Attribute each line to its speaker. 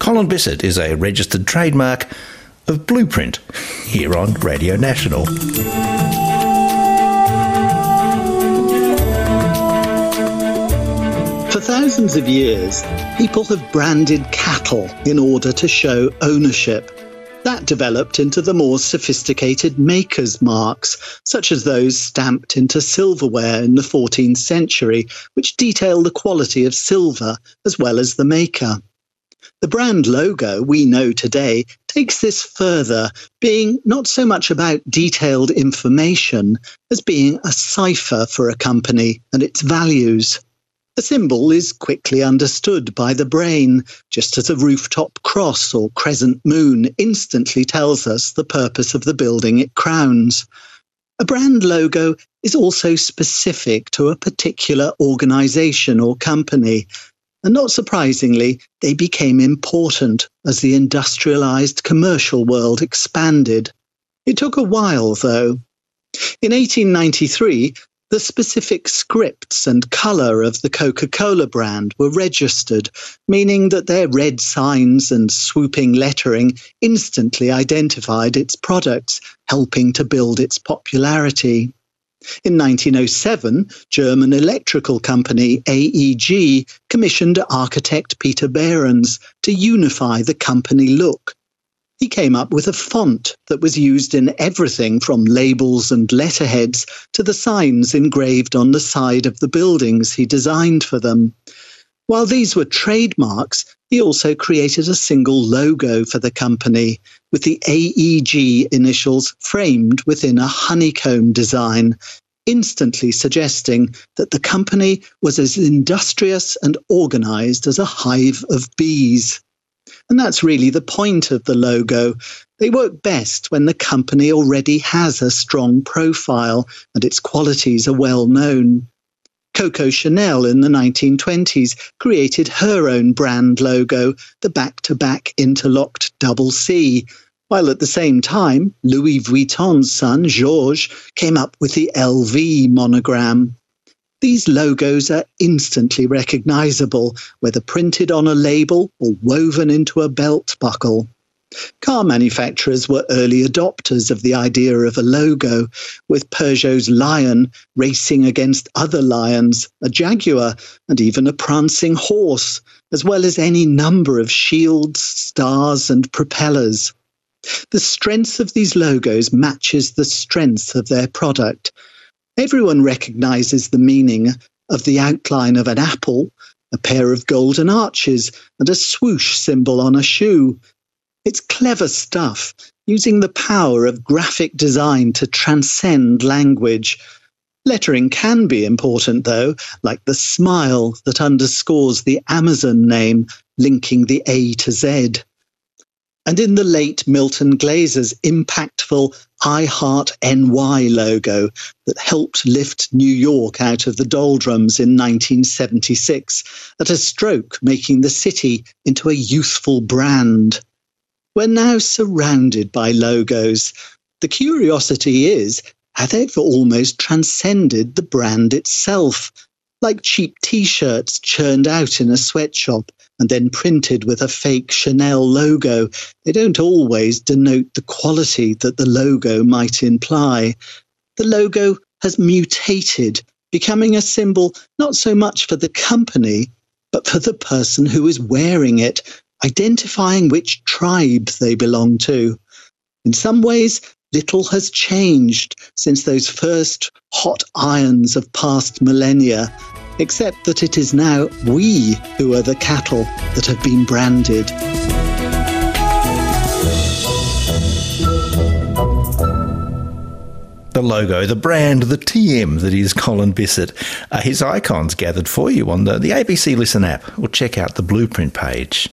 Speaker 1: Colin Bisset is a registered trademark of Blueprint here on Radio National.
Speaker 2: For thousands of years, people have branded cattle in order to show ownership. That developed into the more sophisticated maker's marks, such as those stamped into silverware in the 14th century, which detail the quality of silver as well as the maker. The brand logo we know today takes this further, being not so much about detailed information as being a cipher for a company and its values. A symbol is quickly understood by the brain, just as a rooftop cross or crescent moon instantly tells us the purpose of the building it crowns. A brand logo is also specific to a particular organisation or company, and not surprisingly, they became important as the industrialised commercial world expanded. It took a while, though. In 1893, the specific scripts and colour of the Coca-Cola brand were registered, meaning that their red signs and swooping lettering instantly identified its products, helping to build its popularity. In 1907, German electrical company AEG commissioned architect Peter Behrens to unify the company look. He came up with a font that was used in everything from labels and letterheads to the signs engraved on the side of the buildings he designed for them. While these were trademarks, he also created a single logo for the company, with the AEG initials framed within a honeycomb design, instantly suggesting that the company was as industrious and organised as a hive of bees. And that's really the point of the logo. They work best when the company already has a strong profile and its qualities are well known. Coco Chanel in the 1920s created her own brand logo, the back-to-back interlocked double C, while at the same time, Louis Vuitton's son, Georges, came up with the LV monogram. These logos are instantly recognisable, whether printed on a label or woven into a belt buckle. Car manufacturers were early adopters of the idea of a logo, with Peugeot's lion racing against other lions, a jaguar, and even a prancing horse, as well as any number of shields, stars, and propellers. The strength of these logos matches the strength of their product. Everyone recognises the meaning of the outline of an apple, a pair of golden arches, and a swoosh symbol on a shoe. It's clever stuff, using the power of graphic design to transcend language. Lettering can be important, though, like the smile that underscores the Amazon name, linking the A to Z. And in the late Milton Glazer's impactful I Heart NY logo that helped lift New York out of the doldrums in 1976, at a stroke making the city into a youthful brand. We're now surrounded by logos. The curiosity is how they've almost transcended the brand itself, like cheap T-shirts churned out in a sweatshop and then printed with a fake Chanel logo. They don't always denote the quality that the logo might imply. The logo has mutated, becoming a symbol not so much for the company, but for the person who is wearing it, identifying which tribe they belong to. In some ways, little has changed since those first hot irons of past millennia, except that it is now we who are the cattle that have been branded.
Speaker 1: The logo, the brand, the TM that is Colin Bisset. His icons gathered for you on the ABC Listen app, or check out the Blueprint page.